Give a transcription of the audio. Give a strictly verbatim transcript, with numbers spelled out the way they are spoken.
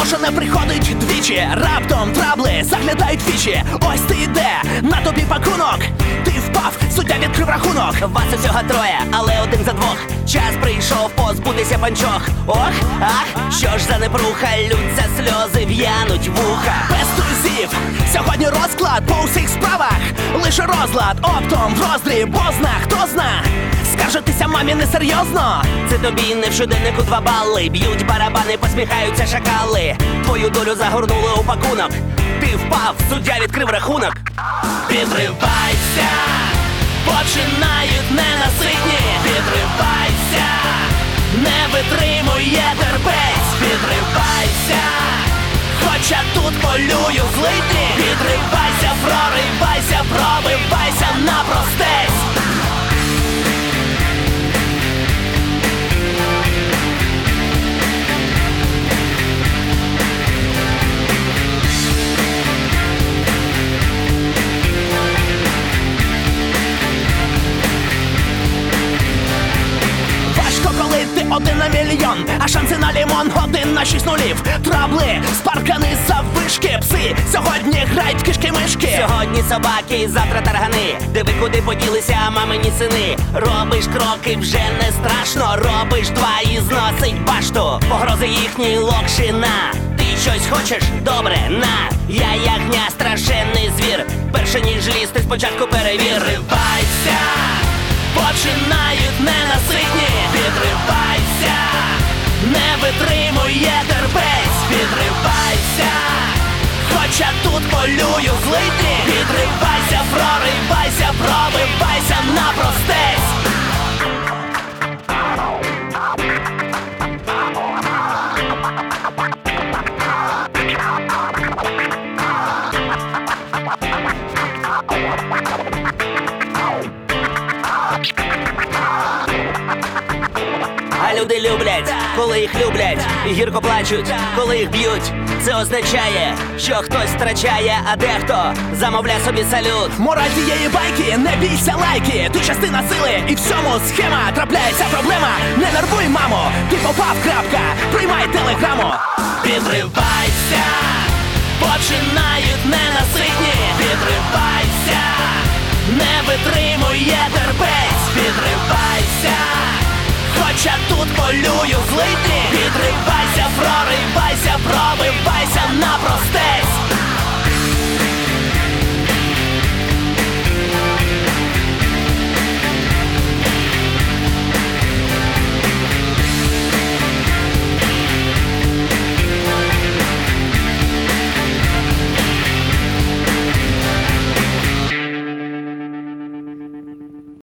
що не приходить двічі. Раптом трабли заглядають вічі. Ось ти йде, на тобі пакунок. Ти впав, суддя відкрив рахунок. Вас усього троє, але один за двох. Час прийшов позбутися панчох. Ох, ах, що ж за непруха, лються сльози, в'януть вуха. Без друзів, сьогодні розклад по усіх справах. Лише розлад, оптом, в роздріб, бозна, хто зна. Скаржитися мамі несерйозно. Це тобі не в щоденнику два бали. Б'ють барабани, посміхаються шакали. Твою долю загорнули у пакунок. Ти впав, суддя відкрив рахунок. Підривайся, починають ненаситні. Підривайся, не витримує терпець. Підривайся, хоча тут полюю злитні. Підривайся, проривайся, пробивайся напростець. Один на мільйон, а шанси на лімон один на шість нулів. Трабли, спаркани, заввишки, пси сьогодні грають кишки-мишки. Сьогодні собаки, завтра таргани. Диви, куди поділися мамині сини. Робиш кроки, вже не страшно. Робиш два і зносить башту. Погрози їхній локшина. Ти щось хочеш? Добре, на. Я ягня, страшенний звір. Перше ніж лізти, спочатку перевір. Підривайся, починають ненаситні. Підривайся, не витримує терпець. Підривайся, хоча тут полюю злитні. Підривайся, проривайся, пробивайся напростець. А люди люблять, коли їх люблять, і гірко плачуть, коли їх б'ють. Це означає, що хтось втрачає, а дехто замовляє собі салют. Мораль цієї байки, не бійся лайки. Ти частина сили, і в цьому схема. Трапляється проблема, не нервуй, мамо. Ти попав, крапка, приймай телеграму. Підривайся, починають ненаситні. Підривайся, не витримує терпець. Підривайся, хоча тут полюю злитні.